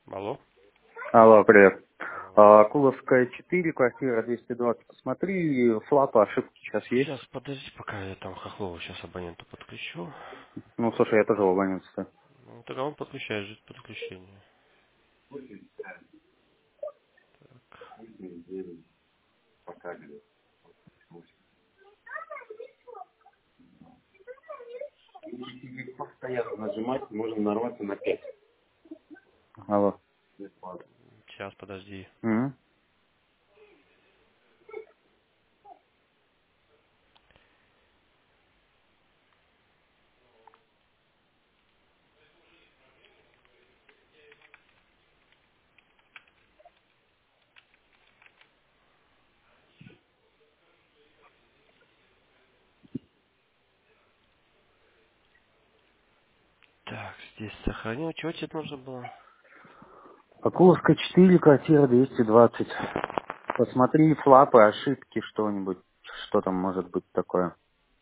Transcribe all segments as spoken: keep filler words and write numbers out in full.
Алло. Алло, привет. Алло. А, Куловская четыре, квартира двести двадцать. Посмотри, флапы, ошибки сейчас есть. Сейчас, подожди, пока я там Хохлова сейчас абоненту подключу. Ну, слушай, я тоже в абонент стою. Ну, тогда он подключает, ждет подключения. Постоянно нажимать, можно нарваться на пять. Алло. Сейчас, подожди. Мгм. Так, здесь сохранил. Чего тебе нужно было? А Куловская четыре, квартира двести двадцать. Посмотри, флапы, ошибки, что-нибудь. Что там может быть такое?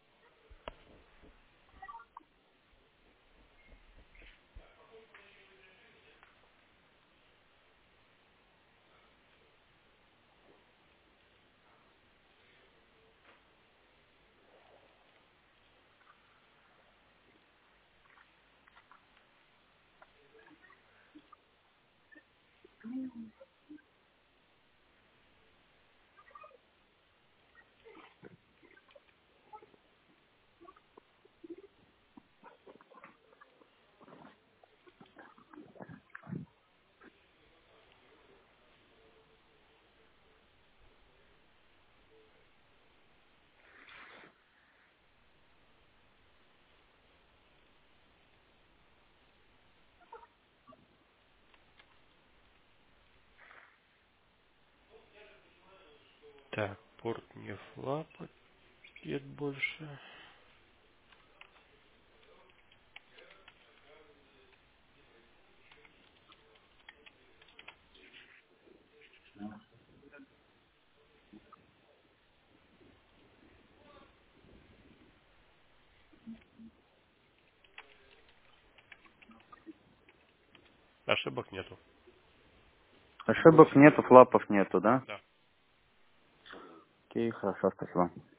Так, порт не флапает больше. Ошибок нету. Ошибок нету, флапов нету, да? Да. Окей, хорошо, спасибо.